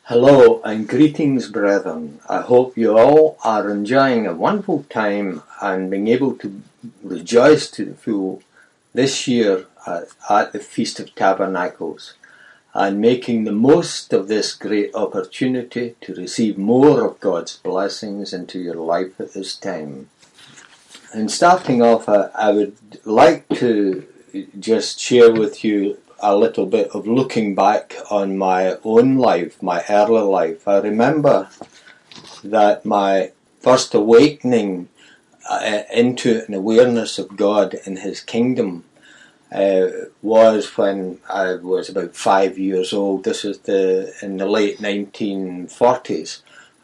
Hello and greetings, brethren. I hope you all are enjoying a wonderful time and being able to rejoice to the full this year at the Feast of Tabernacles and making the most of this great opportunity to receive more of God's blessings into your life at this time. And starting off, I would like to just share with you a little bit of looking back on my own life, my early life. I remember that my first awakening into an awareness of God and His kingdom was when I was about 5 years old. This was in the late 1940s.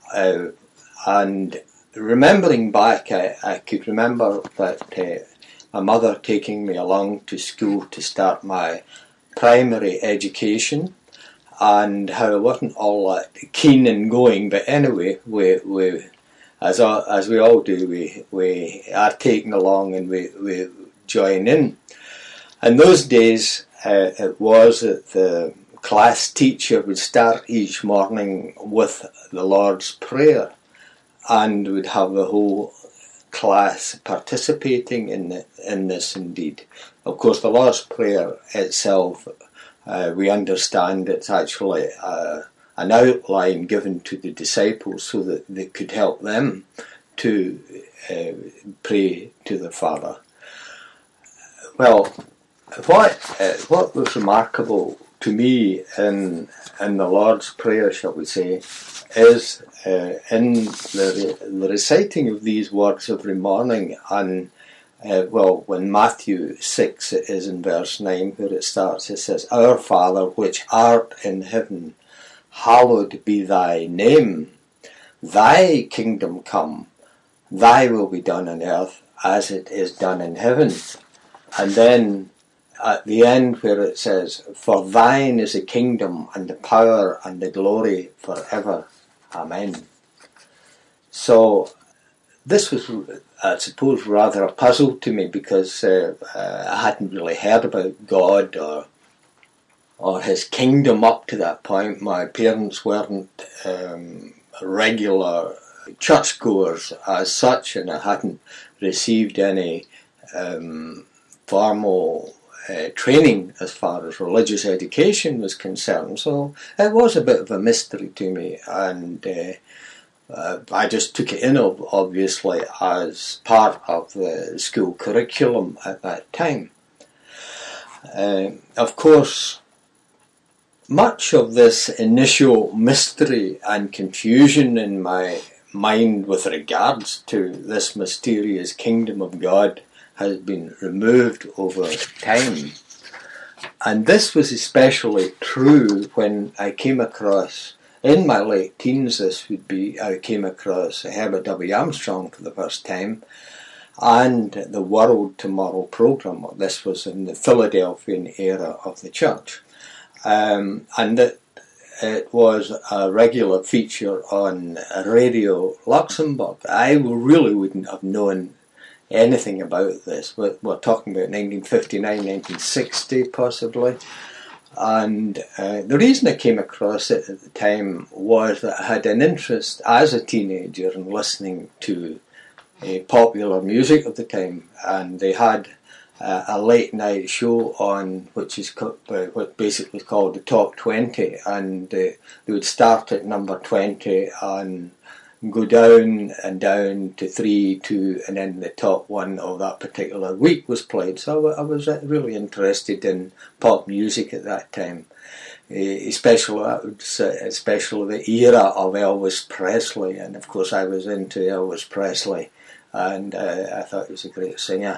And remembering back, I could remember that my mother taking me along to school to start my primary education, and how I wasn't all that keen in going, but anyway, we as we all do, we are taken along and we join in. In those days, it was that the class teacher would start each morning with the Lord's Prayer, and would have the whole class participating in this indeed. Of course, the Lord's Prayer itself, we understand it's actually an outline given to the disciples so that they could help them to pray to the Father. Well, what was remarkable to me in the Lord's Prayer, shall we say, is in the reciting of these words every morning, and when Matthew 6 it is in verse 9 where it starts, it says, "Our Father which art in heaven, hallowed be thy name. Thy kingdom come, thy will be done on earth as it is done in heaven." And then at the end where it says, "For thine is the kingdom and the power and the glory forever. Amen." So this was, I suppose, rather a puzzle to me, because I hadn't really heard about God or His kingdom up to that point. My parents weren't regular churchgoers as such, and I hadn't received any formal training as far as religious education was concerned. So it was a bit of a mystery to me, and I just took it in, obviously, as part of the school curriculum at that time. Of course, much of this initial mystery and confusion in my mind with regards to this mysterious kingdom of God has been removed over time. And this was especially true when I came across, in my late teens I came across Herbert W. Armstrong for the first time, and the World Tomorrow program. This was in the Philadelphian era of the church. And it was a regular feature on Radio Luxembourg. I really wouldn't have known anything about this. We're talking about 1959, 1960 possibly. And the reason I came across it at the time was that I had an interest as a teenager in listening to popular music of the time, and they had a late night show on which is what basically called the Top 20, and they would start at number 20 and go down and down to 3, 2, and then the top one of that particular week was played. So I was really interested in pop music at that time, especially the era of Elvis Presley, and of course I was into Elvis Presley, and I thought he was a great singer.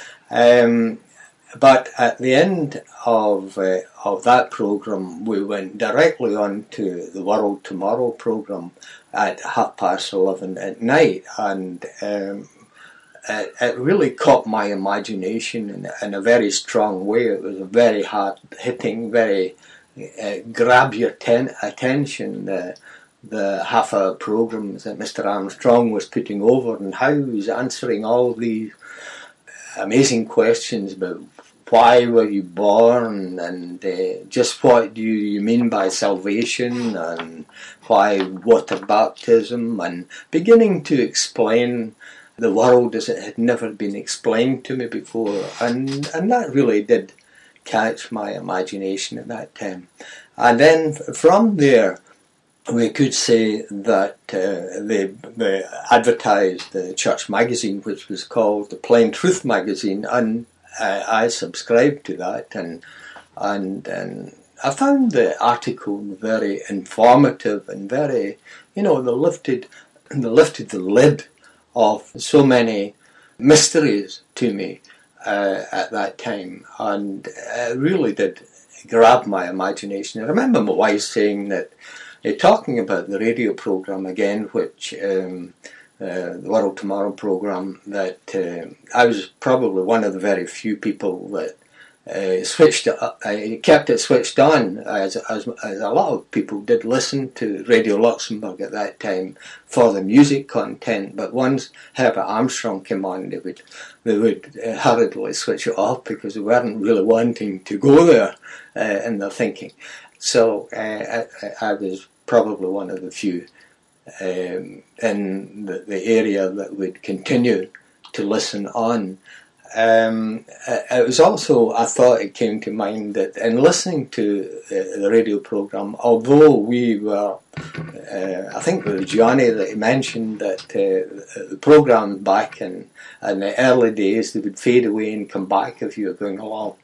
But at the end of that program, we went directly on to the World Tomorrow program at 11:30 at night, and it really caught my imagination in a very strong way. It was a very hard-hitting, very grab your attention. The half-hour programs that Mr. Armstrong was putting over, and how he was answering all these amazing questions about why were you born, and just what do you mean by salvation, and why water baptism, and beginning to explain the world as it had never been explained to me before, and that really did catch my imagination at that time. And then from there, we could say that they advertised the church magazine, which was called the Plain Truth magazine, and I subscribed to that, and I found the article very informative and very, they lifted the lid of so many mysteries to me at that time, and it really did grab my imagination. I remember my wife saying that, talking about the radio programme again, which the World Tomorrow programme, that I was probably one of the very few people that kept it switched on, as a lot of people did listen to Radio Luxembourg at that time for the music content. But once Herbert Armstrong came on, they would hurriedly switch it off because they weren't really wanting to go there in their thinking. So I was probably one of the few in the area that would continue to listen on. It was also, I thought it came to mind that in listening to the radio programme, although we were, I think it was Johnny that he mentioned that the programme back in the early days, they would fade away and come back if you were going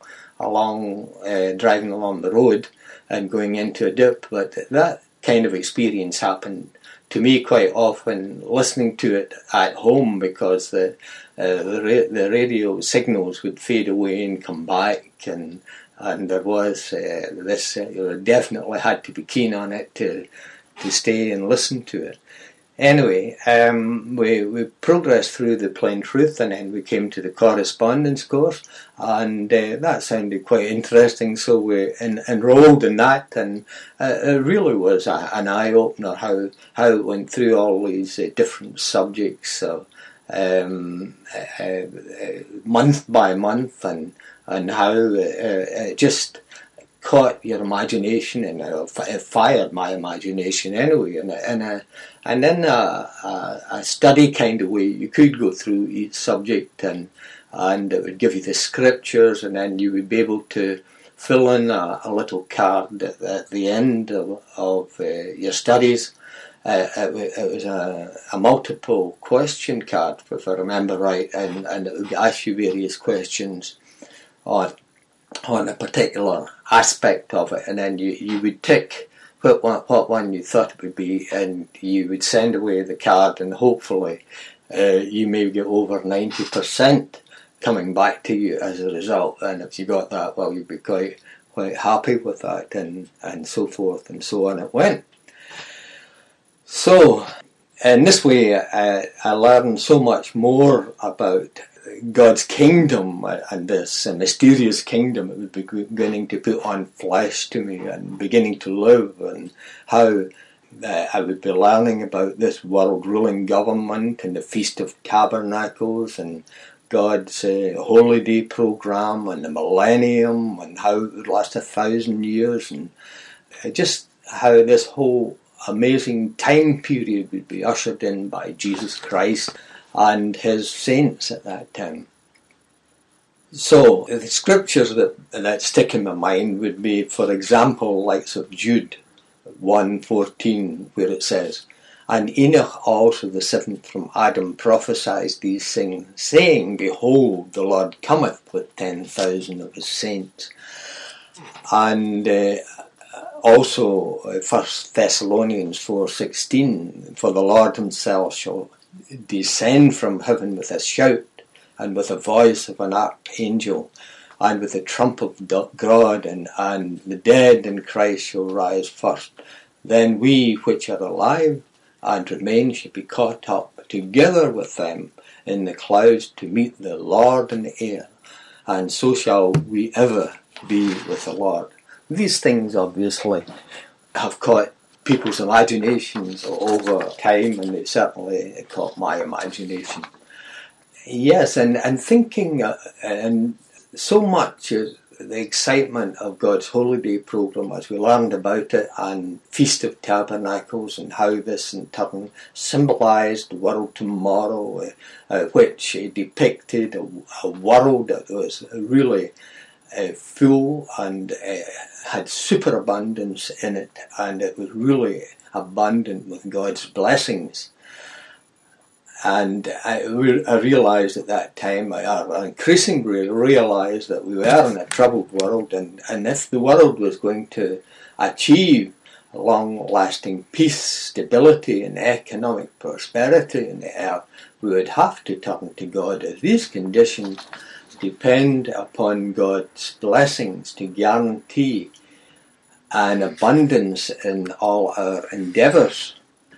driving along the road and going into a dip. But that kind of experience happened to me quite often listening to it at home, because the radio signals would fade away and come back, and there was this. You definitely had to be keen on it to stay and listen to it. Anyway, we progressed through the Plain Truth, and then we came to the correspondence course, and that sounded quite interesting, so we enrolled in that, and it really was an eye-opener how it went through all these different subjects, so month by month, and how it just caught your imagination, and it fired my imagination anyway. And then a study kind of way, you could go through each subject, and it would give you the scriptures, and then you would be able to fill in a little card at the end of your studies. It was a multiple question card, if I remember right, and it would ask you various questions on a particular aspect of it, and then you would tick what one you thought it would be, and you would send away the card, and hopefully you may get over 90% coming back to you as a result. And if you got that, well, you'd be quite happy with that, and so forth and so on it went. So in this way I learned so much more about God's kingdom, and this mysterious kingdom it would be beginning to put on flesh to me and beginning to live, and how I would be learning about this world ruling government and the Feast of Tabernacles and God's Holy Day program and the millennium, and how it would last 1,000 years, and just how this whole amazing time period would be ushered in by Jesus Christ and his saints at that time. So the scriptures that stick in my mind would be, for example, likes of Jude 1:14, where it says, "And Enoch also the seventh from Adam prophesied these things, saying, Behold, the Lord cometh with 10,000 of his saints." And also 1 Thessalonians 4:16, "For the Lord himself shall descend from heaven with a shout, and with the voice of an archangel, and with the trump of God, and the dead in Christ shall rise first. Then we which are alive and remain shall be caught up together with them in the clouds to meet the Lord in the air, and so shall we ever be with the Lord." These things obviously have caught people's imaginations over time, and it certainly caught my imagination. Yes, and thinking and so much as the excitement of God's Holy Day programme as we learned about it, and Feast of Tabernacles, and how this in turn symbolised the world tomorrow, which depicted a world that was really full and had superabundance in it, and it was really abundant with God's blessings. And I realised at that time, I increasingly realised that we were in a troubled world, and if the world was going to achieve long-lasting peace, stability and economic prosperity in the earth, we would have to turn to God, as these conditions depend upon God's blessings to guarantee an abundance in all our endeavours.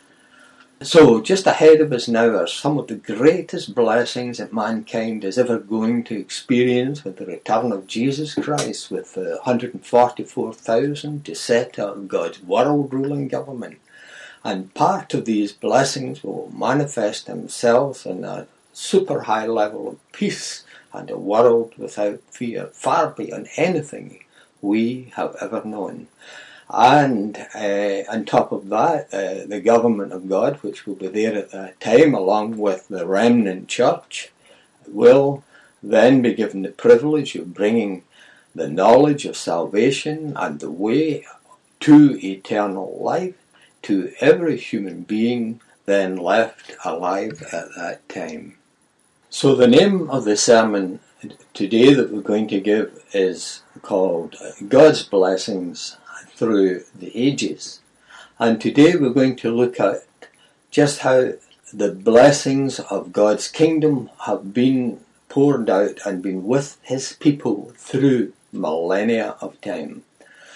So, just ahead of us now are some of the greatest blessings that mankind is ever going to experience with the return of Jesus Christ, with 144,000 to set up God's world-ruling government. And part of these blessings will manifest themselves in a super high level of peace and a world without fear, far beyond anything we have ever known. And on top of that, the government of God, which will be there at that time, along with the remnant church, will then be given the privilege of bringing the knowledge of salvation and the way to eternal life to every human being then left alive at that time. So the name of the sermon today that we're going to give is called God's Blessings Through the Ages. And today we're going to look at just how the blessings of God's kingdom have been poured out and been with his people through millennia of time.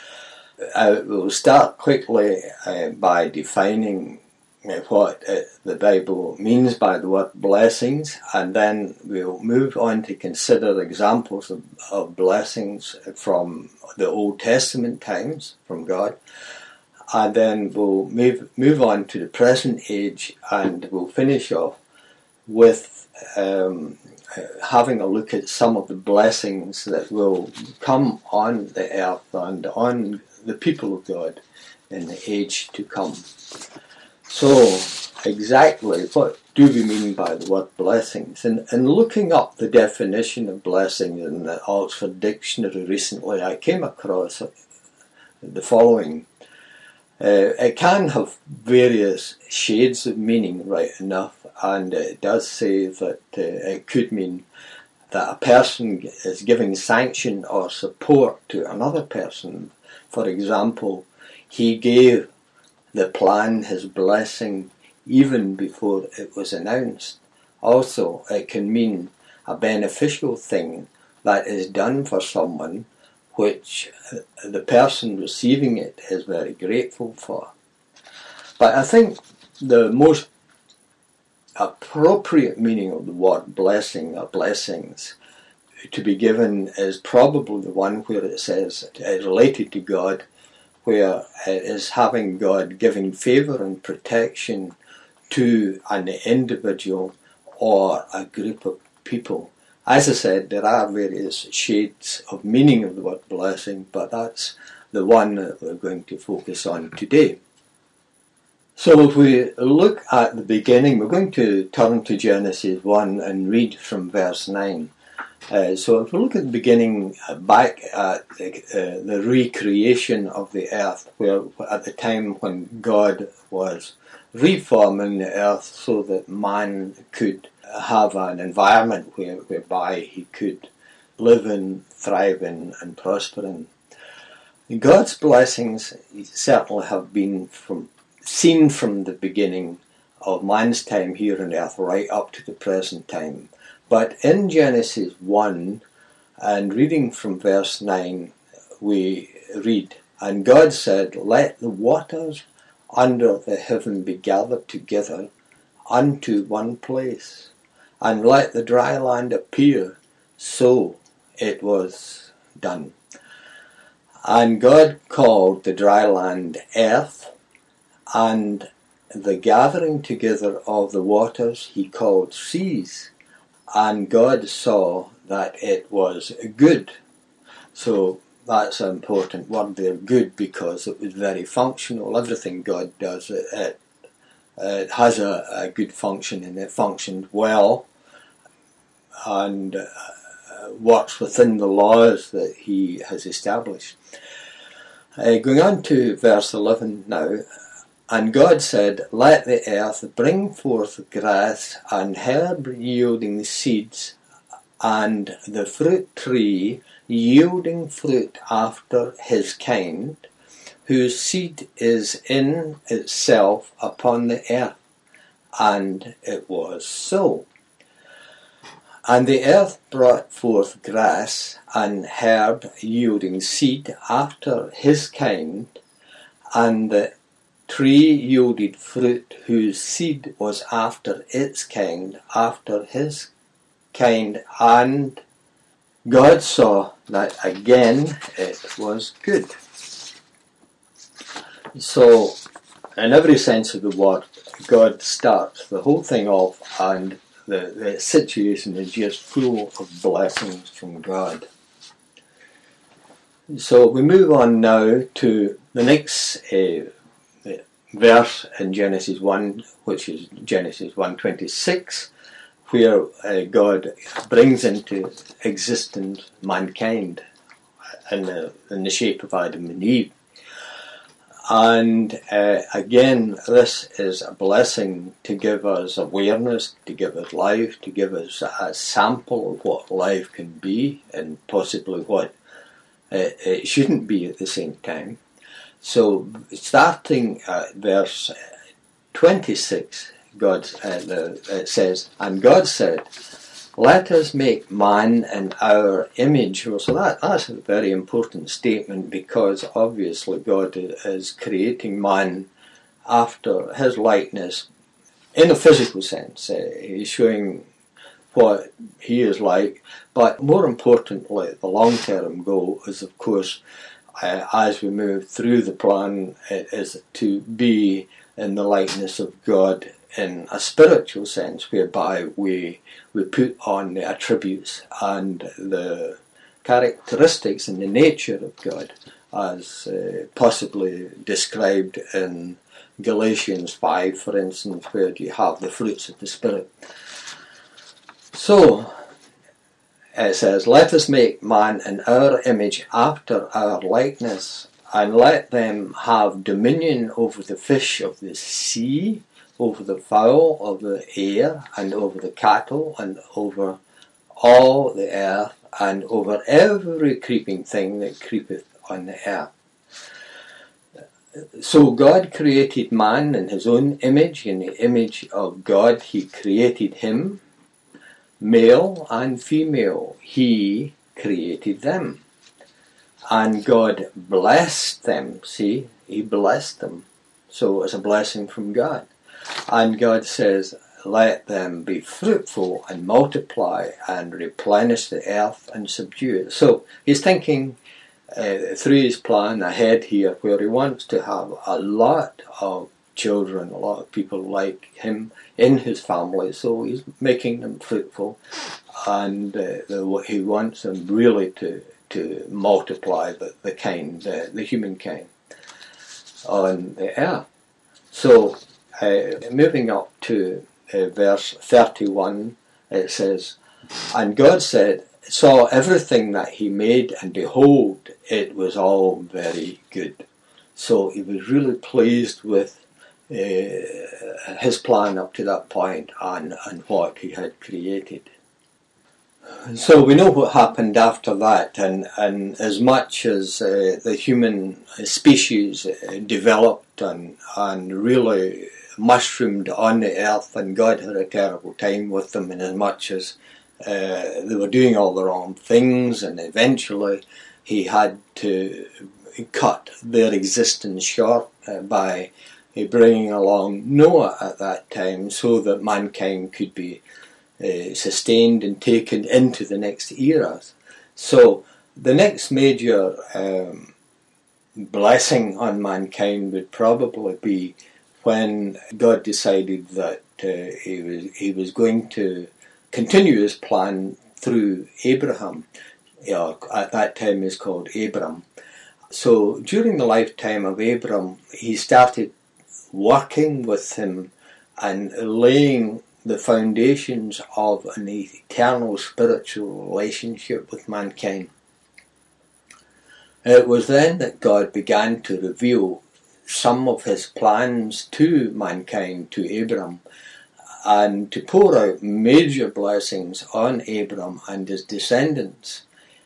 We'll start quickly by defining what the Bible means by the word blessings, and then we'll move on to consider examples of blessings from the Old Testament times from God, and then we'll move on to the present age, and we'll finish off with having a look at some of the blessings that will come on the earth and on the people of God in the age to come. So, exactly what do we mean by the word blessings? And looking up the definition of blessing in the Oxford Dictionary recently, I came across the following. It can have various shades of meaning, right enough, and it does say that it could mean that a person is giving sanction or support to another person. For example, he gave the plan his blessing even before it was announced. Also, it can mean a beneficial thing that is done for someone which the person receiving it is very grateful for. But I think the most appropriate meaning of the word blessing or blessings to be given is probably the one where it says it's related to God, where it is having God giving favour and protection to an individual or a group of people. As I said, there are various shades of meaning of the word blessing, but that's the one that we're going to focus on today. So if we look at the beginning, we're going to turn to Genesis 1 and read from verse 9. So if we look at the beginning, back at the recreation of the earth, where at the time when God was reforming the earth so that man could have an environment whereby he could live in, thrive in, and prosper in. God's blessings certainly have been seen from the beginning of man's time here on earth right up to the present time. But in Genesis 1, and reading from verse 9, we read, "And God said, Let the waters under the heaven be gathered together unto one place, and let the dry land appear. So it was done. And God called the dry land earth, and the gathering together of the waters he called seas. and God saw that it was good. So that's an important word there, good, because it was very functional. Everything God does, it has a good function, and it functioned well and works within the laws that he has established. Going on to verse 11 now. And God said, let the earth bring forth grass and herb yielding seeds, and the fruit tree yielding fruit after his kind, whose seed is in itself upon the earth. And it was so. And the earth brought forth grass and herb yielding seed after his kind, and the tree yielded fruit whose seed was after its kind, after his kind, and God saw that again it was good. So, in every sense of the word, God starts the whole thing off, and the situation is just full of blessings from God. So we move on now to the next verse in Genesis 1, which is Genesis 1:26, where God brings into existence mankind in the shape of Adam and Eve. And again, this is a blessing to give us awareness, to give us life, to give us a sample of what life can be, and possibly what it shouldn't be at the same time. So, starting at verse 26, it says, and God said, let us make man in our image. Well, so that's a very important statement, because obviously God is creating man after his likeness in a physical sense. He's showing what he is like, but more importantly, the long-term goal is, of course, as we move through the plan, it is to be in the likeness of God in a spiritual sense, whereby we put on the attributes and the characteristics and the nature of God, as possibly described in Galatians 5, for instance, where you have the fruits of the Spirit. So, it says, let us make man in our image after our likeness, and let them have dominion over the fish of the sea, over the fowl of the air, and over the cattle, and over all the earth, and over every creeping thing that creepeth on the earth. So God created man in his own image. In the image of God he created him. Male and female, he created them. And God blessed them. See, he blessed them. So it's a blessing from God. And God says, let them be fruitful and multiply and replenish the earth and subdue it. So he's thinking through his plan ahead here, where he wants to have a lot of children, a lot of people like him in his family, so he's making them fruitful, and he wants them really to multiply the kind, the human kind on the earth. So moving up to verse 31, it says, and God saw everything that he made, and behold, it was all very good. So he was really pleased with his plan up to that point and what he had created. So we know what happened after that, and as much as the human species developed and really mushroomed on the earth, and God had a terrible time with them, and as much as they were doing all the wrong things, and eventually he had to cut their existence short by bringing along Noah at that time, so that mankind could be sustained and taken into the next eras. So the next major blessing on mankind would probably be when God decided that he was going to continue his plan through Abraham. At that time is called Abram. So during the lifetime of Abram, he started working with him and laying the foundations of an eternal spiritual relationship with mankind. It was then that God began to reveal some of his plans to mankind, to Abram, and to pour out major blessings on Abram and his descendants.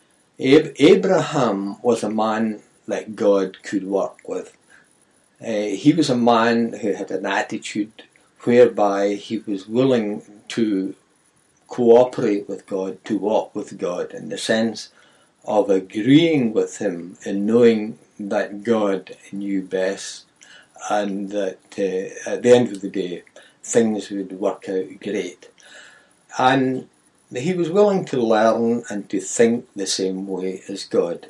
Abraham was a man that God could work with. He was a man who had an attitude whereby he was willing to cooperate with God, to walk with God, in the sense of agreeing with him in knowing that God knew best, and that at the end of the day things would work out great. And he was willing to learn and to think the same way as God.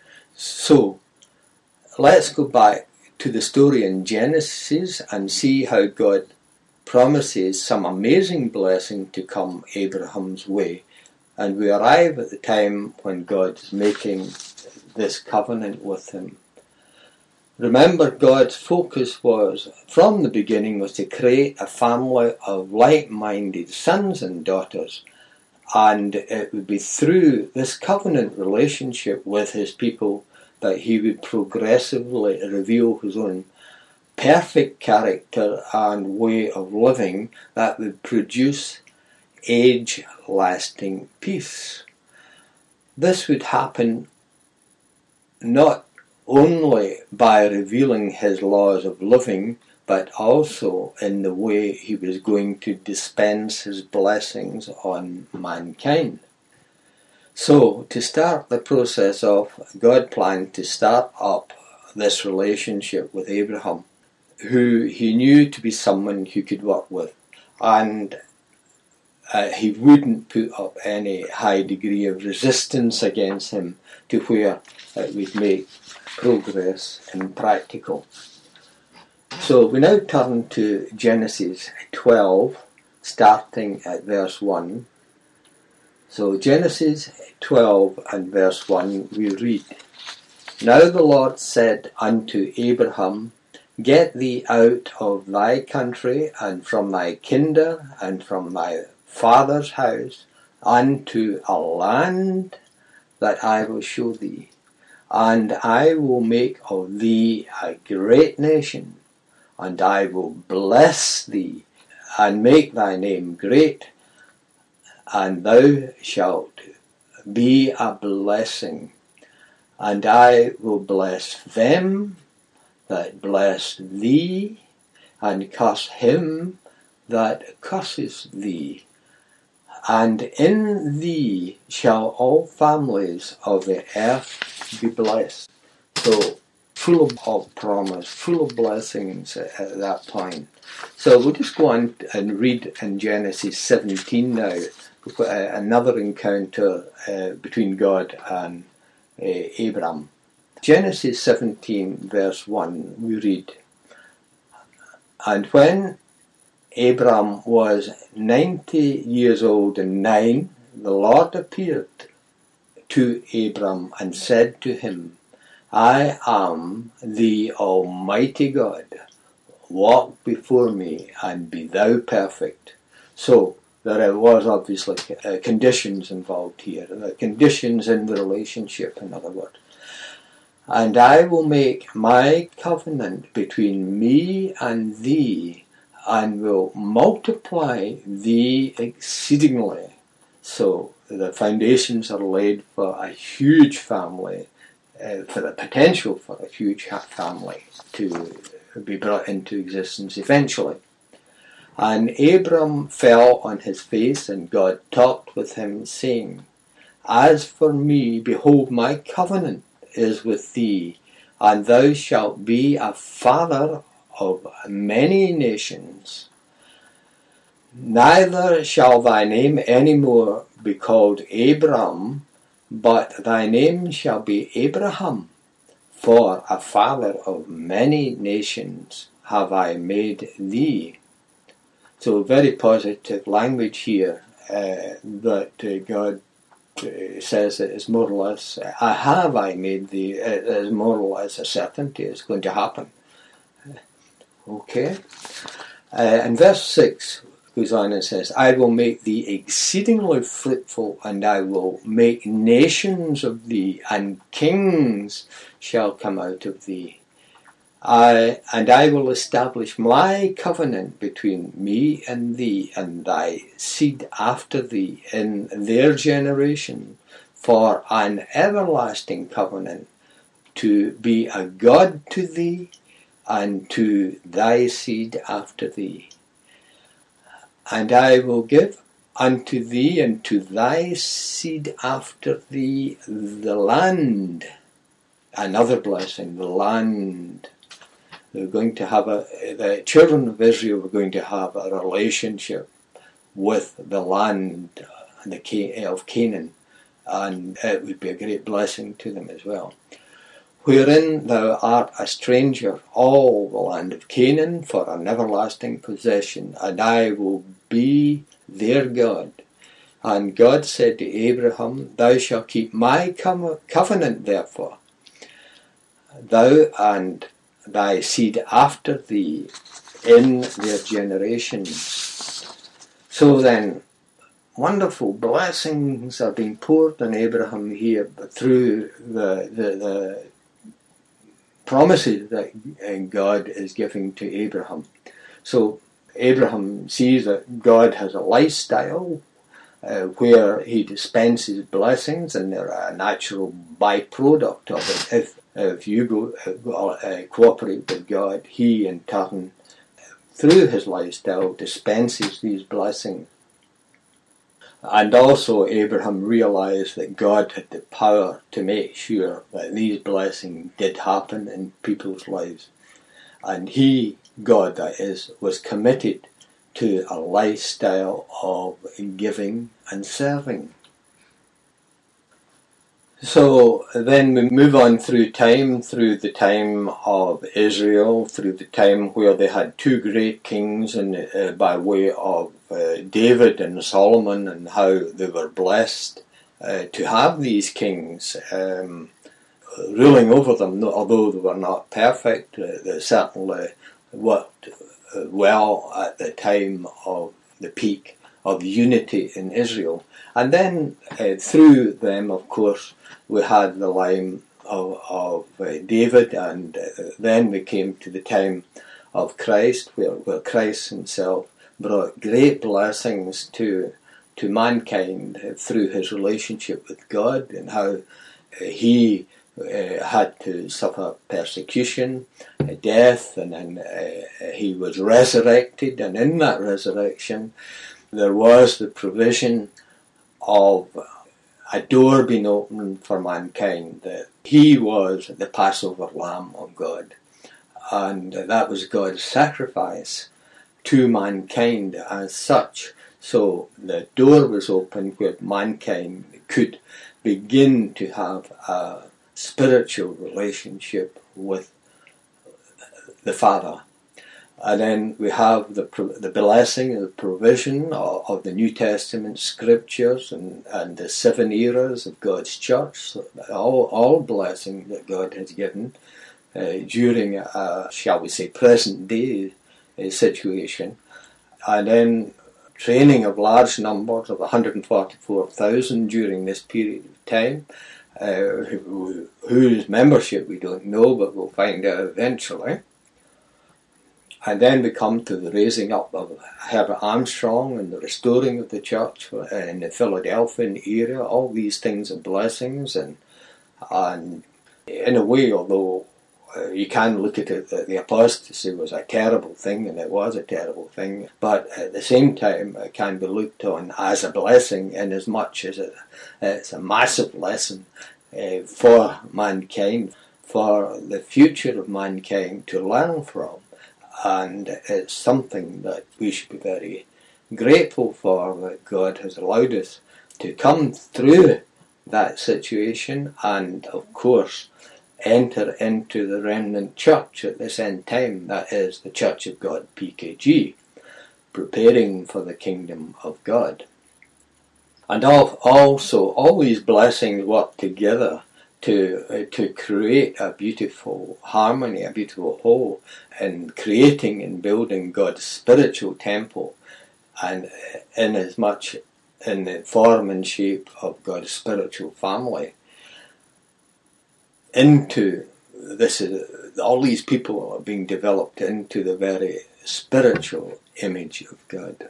So let's go back to the story in Genesis and see how God promises some amazing blessing to come Abraham's way. And we arrive at the time when God is making this covenant with him. Remember, God's focus was, from the beginning, was to create a family of like-minded sons and daughters. And it would be through this covenant relationship with his people that he would progressively reveal his own perfect character and way of living that would produce age-lasting peace. This would happen not only by revealing his laws of living, but also in the way he was going to dispense his blessings on mankind. So, to start the process off, God planned to start up this relationship with Abraham, who he knew to be someone who could work with, and he wouldn't put up any high degree of resistance against him to where it would make progress impractical. So we now turn to Genesis 12, starting at verse 1. So Genesis 12 and verse 1 we read, Now the Lord said unto Abraham, Get thee out of thy country, and from thy kindred, and from thy father's house, unto a land that I will show thee. And I will make of thee a great nation, and I will bless thee, and make thy name great, and thou shalt be a blessing. And I will bless them that bless thee, and curse him that curses thee. And in thee shall all families of the earth be blessed. So, full of promise, full of blessings at that point. So we'll just go on and read in Genesis 17 now, another encounter between God and Abram. Genesis 17 verse 1 we read, And when Abram was 90 years old and 9, the Lord appeared to Abram and said to him, I am the Almighty God. Walk before me and be thou perfect. So there was obviously conditions involved here, conditions in the relationship, in other words. And I will make my covenant between me and thee, and will multiply thee exceedingly. So the foundations are laid for a huge family, for the potential for a huge family to be brought into existence eventually. And Abram fell on his face, and God talked with him, saying, As for me, behold, my covenant is with thee, and thou shalt be a father of many nations. Neither shall thy name any more be called Abram, but thy name shall be Abraham, for a father of many nations have I made thee. So very positive language here that God says it is more or less, I made thee, it is more or less a certainty it's going to happen. Okay. And verse 6 goes on and says, I will make thee exceedingly fruitful, and I will make nations of thee, and kings shall come out of thee. And I will establish my covenant between me and thee, and thy seed after thee in their generation, for an everlasting covenant, to be a God to thee, and to thy seed after thee. And I will give unto thee and to thy seed after thee the land. Another blessing, the land. They're going to have the children of Israel were going to have a relationship with the land of Canaan, and it would be a great blessing to them as well. Wherein thou art a stranger, all the land of Canaan, for an everlasting possession, and I will be their God. And God said to Abraham, Thou shalt keep my covenant, therefore, thou and thy seed after thee in their generations. So then, wonderful blessings are being poured on Abraham here through the promises that God is giving to Abraham. So Abraham sees that God has a lifestyle where he dispenses blessings, and they're a natural byproduct of it. If you cooperate with God, he in turn, through his lifestyle, dispenses these blessings. And also Abraham realized that God had the power to make sure that these blessings did happen in people's lives. And he, God that is, was committed to a lifestyle of giving and serving. So then we move on through the time of Israel, through the time where they had two great kings by way of David and Solomon, and how they were blessed to have these kings ruling over them. Although they were not perfect, they certainly worked well at the time of the peak of unity in Israel. And then through them, of course, we had the line of David, and then we came to the time of Christ, where Christ himself brought great blessings to mankind through his relationship with God, and how he had to suffer persecution, death, and then he was resurrected, and in that resurrection there was the provision of a door being opened for mankind, that he was the Passover Lamb of God, and that was God's sacrifice to mankind as such. So the door was opened where mankind could begin to have a spiritual relationship with the Father. And then we have the blessing and the provision of the New Testament scriptures and the 7 eras of God's church, all blessing that God has given during a, shall we say, present day situation. And then training of large numbers of 144,000 during this period of time, whose membership we don't know, but we'll find out eventually. And then we come to the raising up of Herbert Armstrong and the restoring of the church in the Philadelphian area. All these things are blessings, and in a way, although you can look at it that the apostasy was a terrible thing, and it was a terrible thing, but at the same time it can be looked on as a blessing, in as much as it's a massive lesson for mankind, for the future of mankind to learn from. And it's something that we should be very grateful for, that God has allowed us to come through that situation, and of course enter into the remnant church at this end time, that is the Church of God, PKG, preparing for the kingdom of God. And also, all these blessings work together to create a beautiful harmony, a beautiful whole, in creating and building God's spiritual temple, and in as much in the form and shape of God's spiritual family. All these people are being developed into the very spiritual image of God.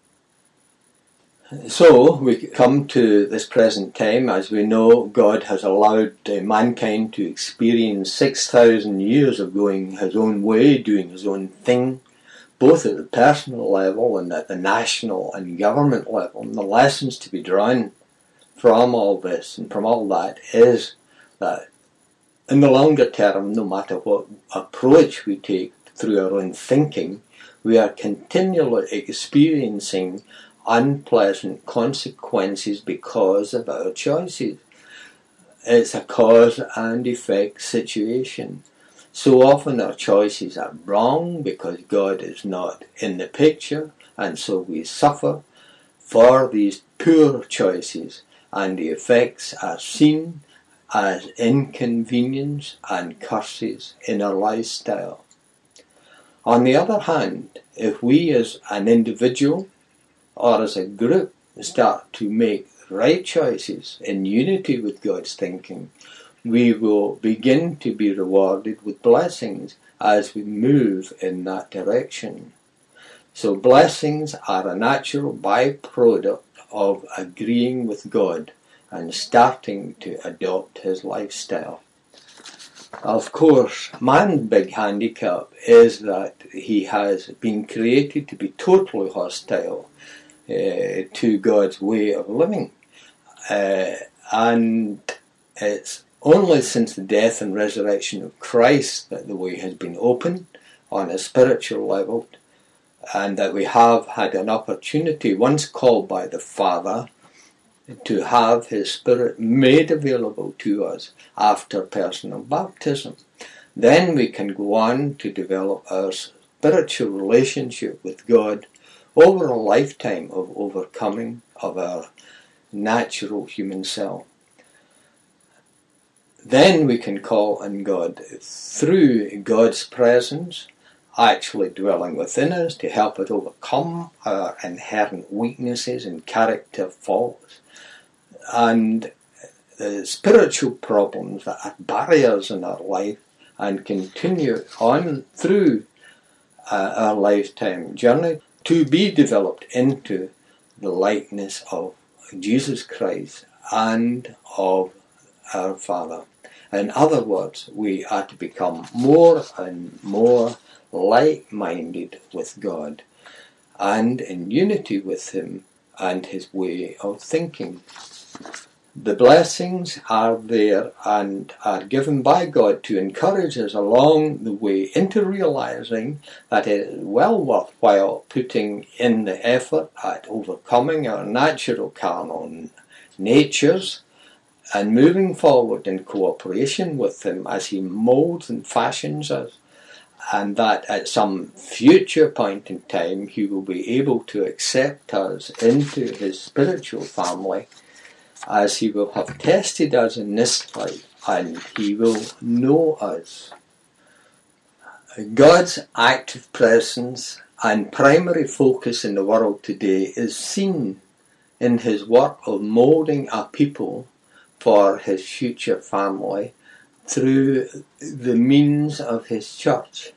So we come to this present time. As we know, God has allowed mankind to experience 6,000 years of going his own way, doing his own thing, both at the personal level and at the national and government level. And the lessons to be drawn from all this and from all that is that in the longer term, no matter what approach we take through our own thinking, we are continually experiencing unpleasant consequences because of our choices. It's a cause and effect situation. So often our choices are wrong because God is not in the picture, and so we suffer for these poor choices, and the effects are seen as inconvenience and curses in our lifestyle. On the other hand, if we as an individual or as a group start to make right choices in unity with God's thinking, we will begin to be rewarded with blessings as we move in that direction. So blessings are a natural byproduct of agreeing with God and starting to adopt his lifestyle. Of course, man's big handicap is that he has been created to be totally hostile to God's way of living. And it's only since the death and resurrection of Christ that the way has been opened on a spiritual level, and that we have had an opportunity, once called by the Father, to have his Spirit made available to us after personal baptism. Then we can go on to develop our spiritual relationship with God over a lifetime of overcoming of our natural human self. Then we can call on God through God's presence, actually dwelling within us to help us overcome our inherent weaknesses and character faults, and the spiritual problems that are barriers in our life, and continue on through our lifetime journey to be developed into the likeness of Jesus Christ and of our Father. In other words, we are to become more and more like-minded with God and in unity with him and his way of thinking. The blessings are there and are given by God to encourage us along the way into realizing that it is well worthwhile putting in the effort at overcoming our natural carnal natures and moving forward in cooperation with him as he molds and fashions us, and that at some future point in time he will be able to accept us into his spiritual family, as he will have tested us in this life, and he will know us. God's active presence and primary focus in the world today is seen in his work of moulding a people for his future family through the means of his church.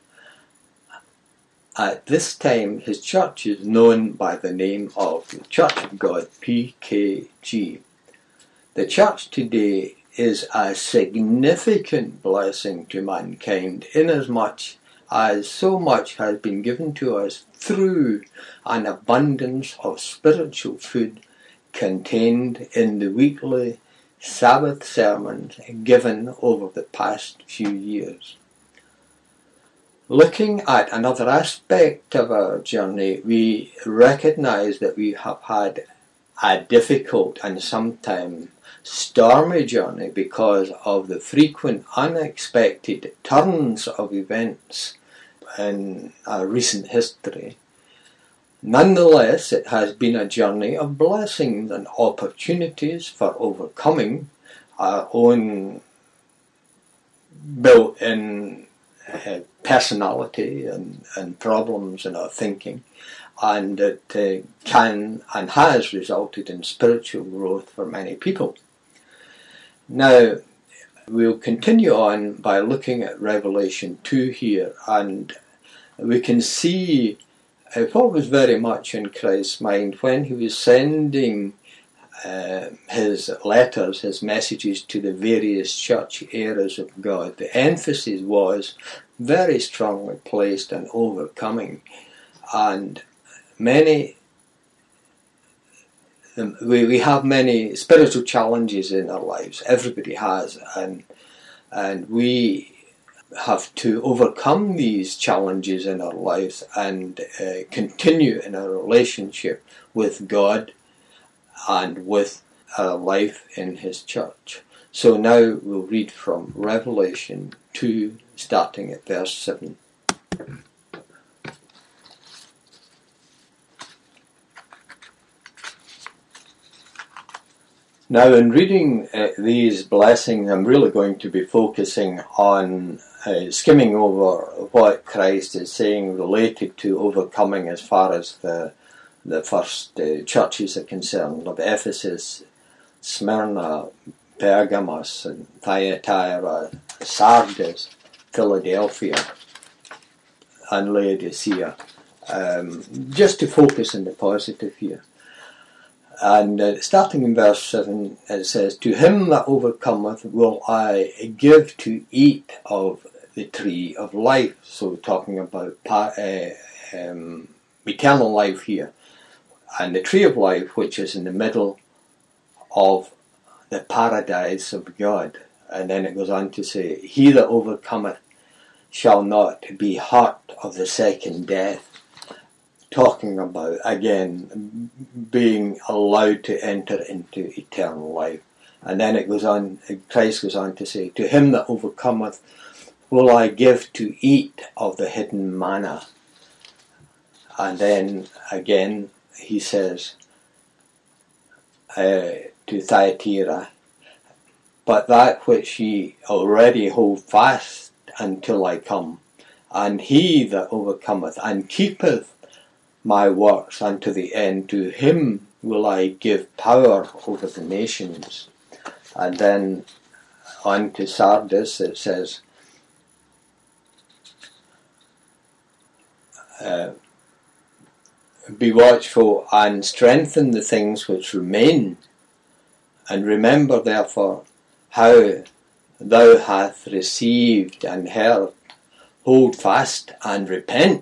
At this time, his church is known by the name of the Church of God, PKG. The church today is a significant blessing to mankind, inasmuch as so much has been given to us through an abundance of spiritual food contained in the weekly Sabbath sermons given over the past few years. Looking at another aspect of our journey, we recognize that we have had a difficult and sometimes stormy journey because of the frequent unexpected turns of events in our recent history. Nonetheless, it has been a journey of blessings and opportunities for overcoming our own built-in personality and problems in our thinking, and it can and has resulted in spiritual growth for many people. Now, we'll continue on by looking at Revelation 2 here, and we can see what was very much in Christ's mind when he was sending his letters, his messages to the various church eras of God. The emphasis was very strongly placed on overcoming, and we have many spiritual challenges in our lives. Everybody has, and we have to overcome these challenges in our lives and continue in our relationship with God and with our life in his church. So now we'll read from Revelation 2, starting at verse 7. Now, in reading these blessings, I'm really going to be focusing on skimming over what Christ is saying related to overcoming as far as the first churches are concerned, of Ephesus, Smyrna, Pergamos, and Thyatira, Sardis, Philadelphia, and Laodicea. Just to focus on the positive here. And starting in verse 7, it says, "To him that overcometh will I give to eat of the tree of life." So talking about eternal life here. And the tree of life, which is in the middle of the paradise of God. And then it goes on to say, "He that overcometh shall not be hurt of the second death." Talking about, again, being allowed to enter into eternal life. And then it goes on, Christ goes on to say, "To him that overcometh will I give to eat of the hidden manna." And then again he says to Thyatira, "But that which ye already hold fast until I come, and he that overcometh and keepeth my works unto the end, to him will I give power over the nations." And then on to Sardis it says, "Be watchful and strengthen the things which remain, and remember therefore how thou hast received and heard. Hold fast and repent."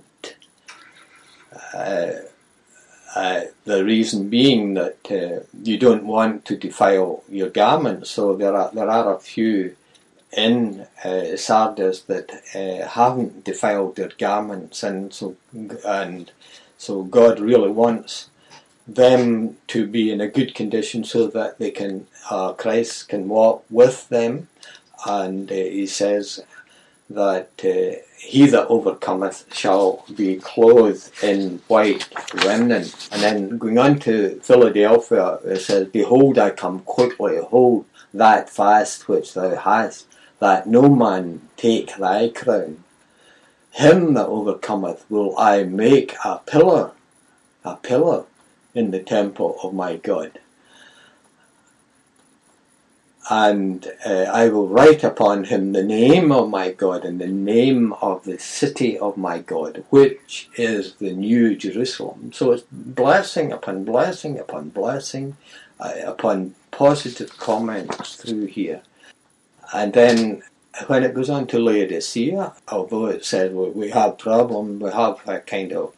The reason being that you don't want to defile your garments. So there are a few in Sardis that haven't defiled their garments, and so God really wants them to be in a good condition so that they can Christ can walk with them. And he says that he that overcometh shall be clothed in white linen. And then going on to Philadelphia, it says, "Behold, I come quickly, hold that fast which thou hast, that no man take thy crown. Him that overcometh will I make a pillar in the temple of my God. And I will write upon him the name of my God and the name of the city of my God, which is the New Jerusalem." So it's blessing upon blessing upon blessing upon positive comments through here. And then when it goes on to Laodicea, although it says we have problems, we have a kind of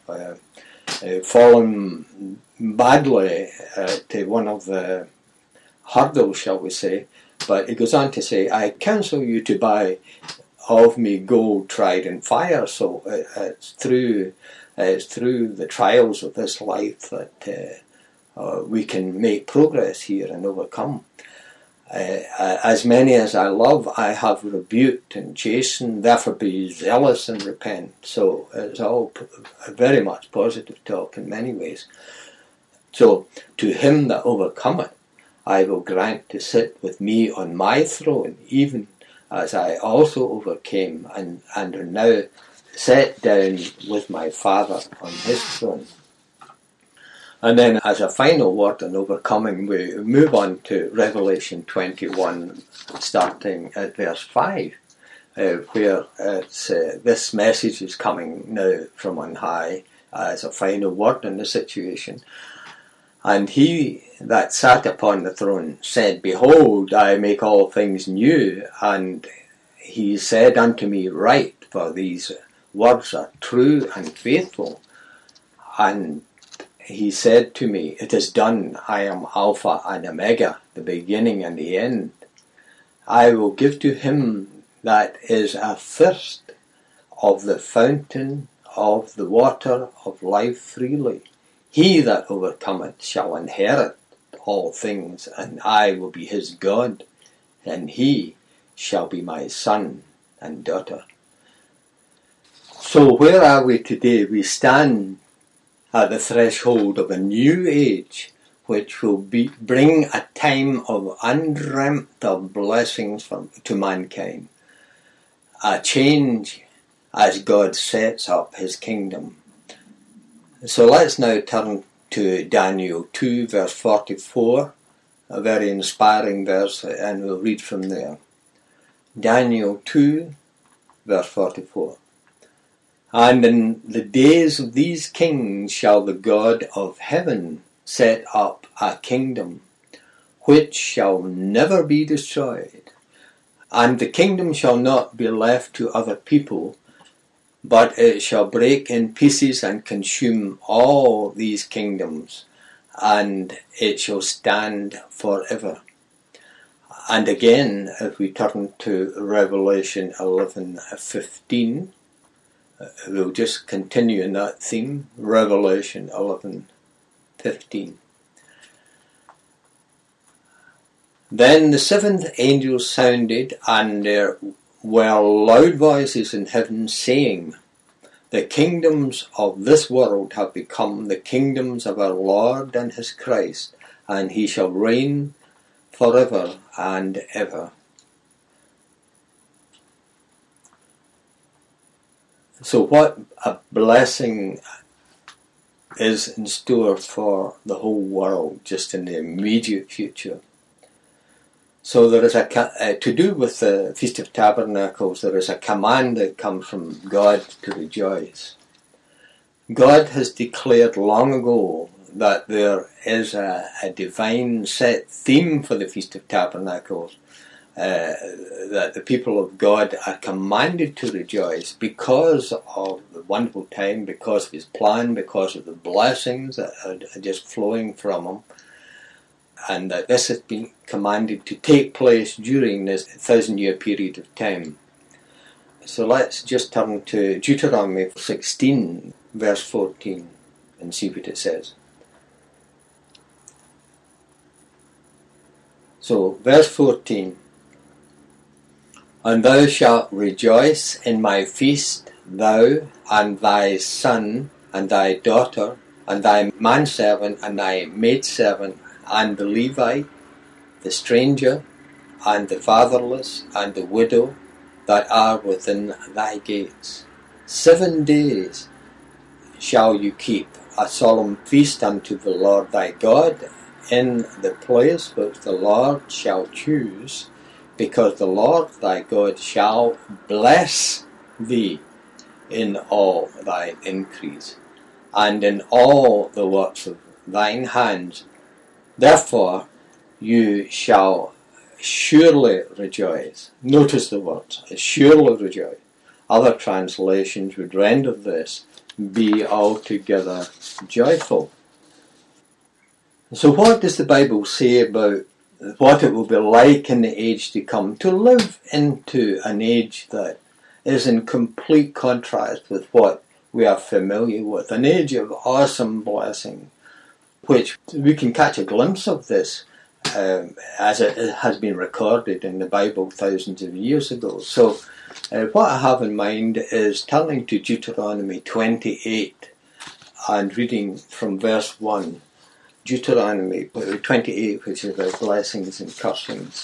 fallen badly to one of the hurdles, shall we say. But it goes on to say, "I counsel you to buy of me gold tried in fire." So it's through the trials of this life that we can make progress here and overcome. As many as I love, I have rebuked and chastened, therefore be zealous and repent. So it's all very much positive talk in many ways. So, to him that overcometh, I will grant to sit with me on my throne, even as I also overcame and am now set down with my Father on his throne. And then as a final word on overcoming, we move on to Revelation 21, starting at verse 5, where this message is coming now from on high as a final word in the situation. And he that sat upon the throne said, Behold, I make all things new. And he said unto me, Write, for these words are true and faithful. And he said to me, It is done. I am Alpha and Omega, the beginning and the end. I will give to him that is athirst of the fountain of the water of life freely. He that overcometh shall inherit all things, and I will be his God, and he shall be my son and daughter. So where are we today? We stand at the threshold of a new age, which will bring a time of undreamt of blessings to mankind. A change as God sets up his kingdom. So let's now turn to Daniel 2 verse 44, a very inspiring verse, and we'll read from there. Daniel 2 verse 44. And in the days of these kings shall the God of heaven set up a kingdom, which shall never be destroyed. And the kingdom shall not be left to other people, but it shall break in pieces and consume all these kingdoms, and it shall stand forever. And again, if we turn to Revelation 11:15, we'll just continue in that theme, Revelation 11:15. Then the seventh angel sounded, and there were loud voices in heaven saying, The kingdoms of this world have become the kingdoms of our Lord and his Christ, and he shall reign forever and ever. So what a blessing is in store for the whole world just in the immediate future. So there is to do with the Feast of Tabernacles, there is a command that comes from God to rejoice. God has declared long ago that there is a divine set theme for the Feast of Tabernacles, that the people of God are commanded to rejoice because of the wonderful time, because of his plan, because of the blessings that are just flowing from him. And that this has been commanded to take place during this 1,000-year period of time. So let's just turn to Deuteronomy 16, verse 14, and see what it says. So, verse 14, And thou shalt rejoice in my feast, thou and thy son and thy daughter, and thy manservant and thy maidservant, and the Levite, the stranger, and the fatherless, and the widow that are within thy gates. 7 days shall you keep a solemn feast unto the Lord thy God in the place which the Lord shall choose, because the Lord thy God shall bless thee in all thy increase, and in all the works of thine hands. Therefore you shall surely rejoice. Notice the words, surely rejoice. Other translations would render this, be altogether joyful. So what does the Bible say about what it will be like in the age to come? To live into an age that is in complete contrast with what we are familiar with. An age of awesome blessing, which we can catch a glimpse of this as it has been recorded in the Bible thousands of years ago. So what I have in mind is turning to Deuteronomy 28 and reading from verse 1. Deuteronomy 28, which is about blessings and cursings.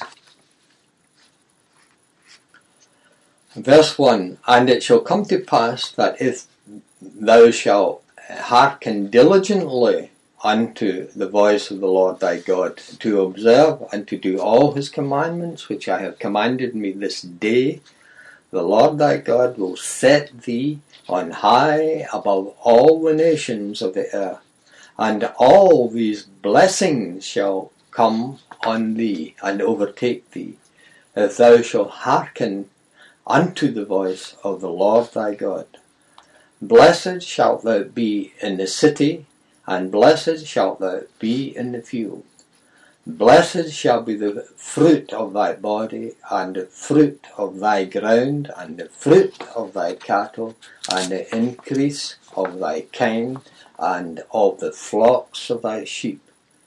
Verse 1, And it shall come to pass that if thou shalt hearken diligently unto the voice of the Lord thy God, to observe and to do all his commandments which I have commanded me this day, the Lord thy God will set thee on high above all the nations of the earth, and all these blessings shall come on thee and overtake thee, if thou shalt hearken unto the voice of the Lord thy God. Blessed shalt thou be in the city, and blessed shalt thou be in the field. Blessed shall be the fruit of thy body, and the fruit of thy ground, and the fruit of thy cattle, and the increase of thy kind, and of the flocks of thy sheep.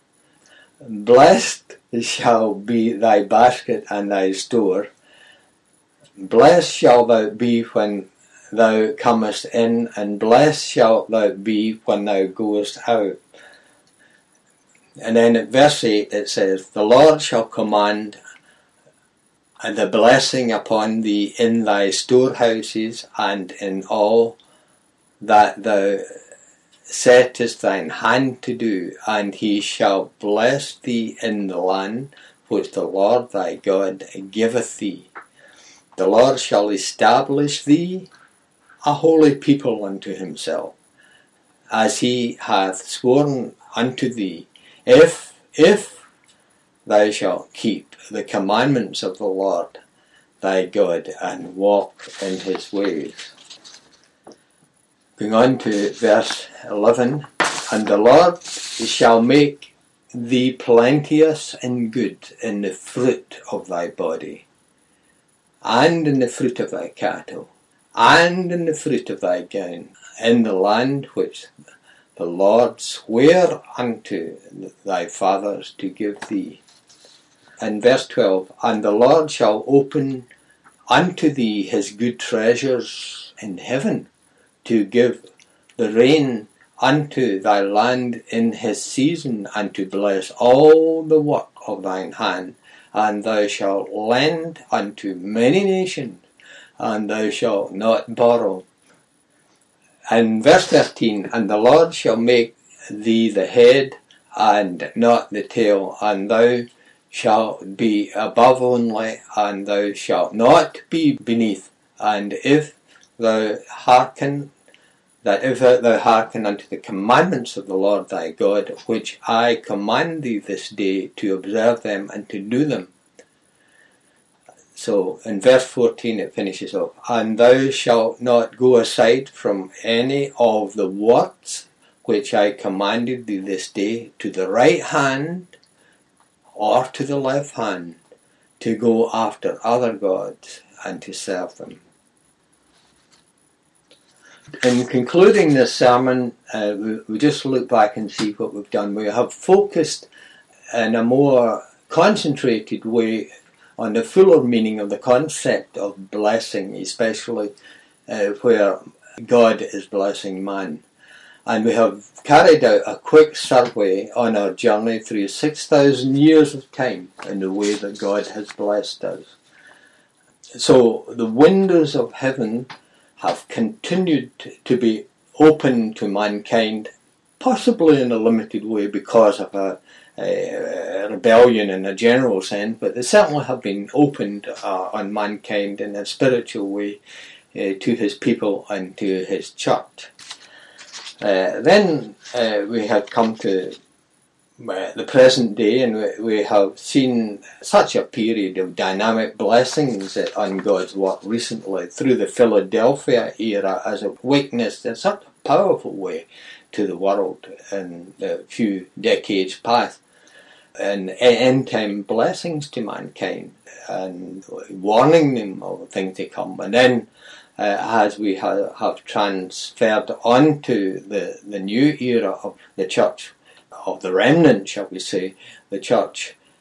Blessed shall be thy basket and thy store. Blessed shalt thou be when thou comest in, and blessed shalt thou be when thou goest out. And then at verse 8 it says, The Lord shall command the blessing upon thee in thy storehouses and in all that thou settest thine hand to do, and he shall bless thee in the land which the Lord thy God giveth thee. The Lord shall establish thee a holy people unto himself, as he hath sworn unto thee, if thou shalt keep the commandments of the Lord thy God and walk in his ways. Going on to verse 11, And the Lord shall make thee plenteous in good in the fruit of thy body, and in the fruit of thy cattle, and in the fruit of thy ground, in the land which the Lord sware unto thy fathers to give thee. And verse 12, And the Lord shall open unto thee his good treasures in heaven, to give the rain unto thy land in his season, and to bless all the work of thine hand. And thou shalt lend unto many nations, and thou shalt not borrow. And verse 13, And the Lord shall make thee the head and not the tail, and thou shalt be above only, and thou shalt not be beneath. And if thou hearken unto the commandments of the Lord thy God, which I command thee this day, to observe them and to do them. So in verse 14 it finishes off, And thou shalt not go aside from any of the words which I commanded thee this day, to the right hand or to the left hand, to go after other gods and to serve them. In concluding this sermon, we just look back and see what we've done. We have focused in a more concentrated way on the fuller meaning of the concept of blessing, especially where God is blessing man. And we have carried out a quick survey on our journey through 6,000 years of time in the way that God has blessed us. So the windows of heaven have continued to be open to mankind, possibly in a limited way because of a rebellion in a general sense, but they certainly have been opened on mankind in a spiritual way to his people and to his church. Then we have come to the present day, and we have seen such a period of dynamic blessings on God's work recently through the Philadelphia era as it witnessed in such a powerful way to the world in the few decades past, and end-time blessings to mankind and warning them of things to come. And then as we have transferred on to the new era of the church, of the remnant, shall we say, the church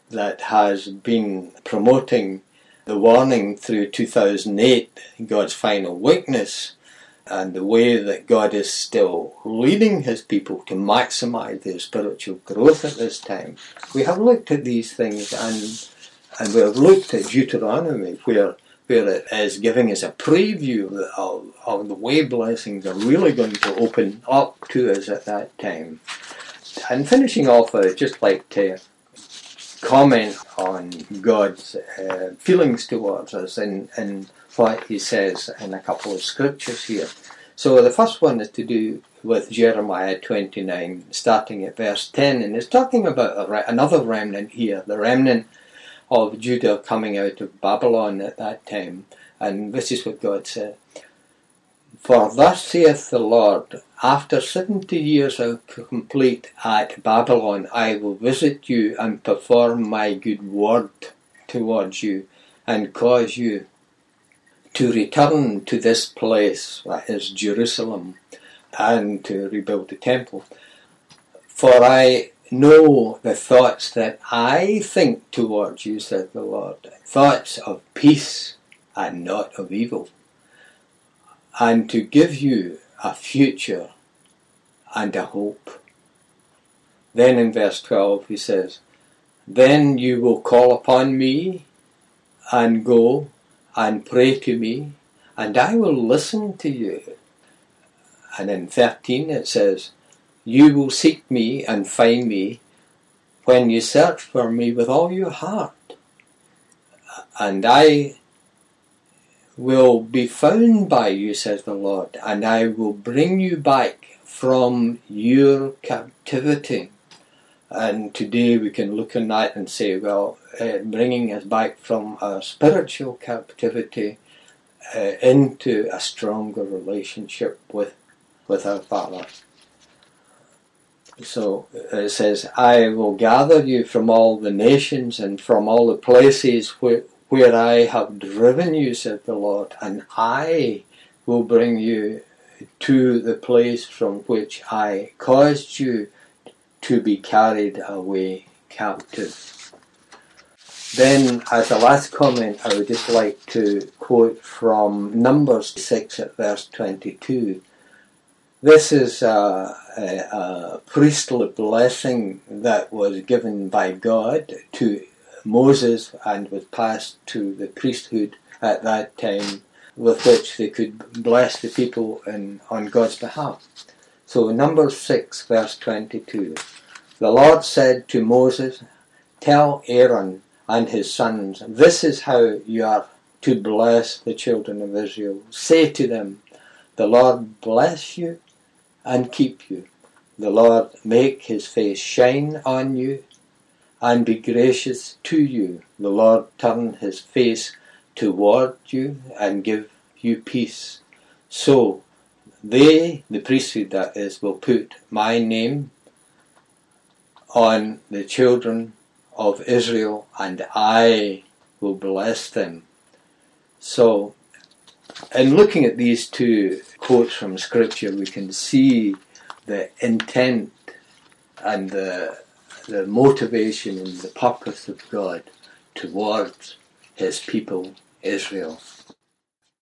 that has been promoting the warning through 2008, God's final weakness, and the way that God is still leading his people to maximise their spiritual growth at this time. We have looked at these things, and we have looked at Deuteronomy, where it is giving us a preview of the way blessings are really going to open up to us at that time. And finishing off, I'd just like to comment on God's feelings towards us in what he says in a couple of scriptures here. So the first one is to do with Jeremiah 29, starting at verse 10, and it's talking about another remnant here, the remnant of Judah coming out of Babylon at that time. And this is what God said: "For thus saith the Lord, after 70 years are complete at Babylon, I will visit you and perform my good word towards you, and cause you to return to this place," that is Jerusalem, "and to rebuild the temple. For I know the thoughts that I think towards you, said the Lord, thoughts of peace and not of evil, and to give you a future and a hope." Then in verse 12 he says, "Then you will call upon me and go and pray to me, and I will listen to you." And in 13 it says, "You will seek me and find me when you search for me with all your heart, and I will be found by you, says the Lord, and I will bring you back from your captivity." And today we can look on that and say, well, bringing us back from our spiritual captivity into a stronger relationship with our Father. So it says, "I will gather you from all the nations and from all the places where I have driven you, said the Lord, and I will bring you to the place from which I caused you to be carried away captive." Then, as a last comment, I would just like to quote from Numbers 6 at verse 22. This is a priestly blessing that was given by God to Moses and was passed to the priesthood at that time, with which they could bless the people on God's behalf. So Numbers 6 verse 22. "The Lord said to Moses, tell Aaron and his sons, this is how you are to bless the children of Israel. Say to them, the Lord bless you and keep you. The Lord make his face shine on you and be gracious to you. The Lord turn his face toward you and give you peace. So they, the priesthood that is, will put my name on the children of Israel, and I will bless them." So, in looking at these two quotes from Scripture, we can see the intent and the motivation and the purpose of God towards his people, Israel.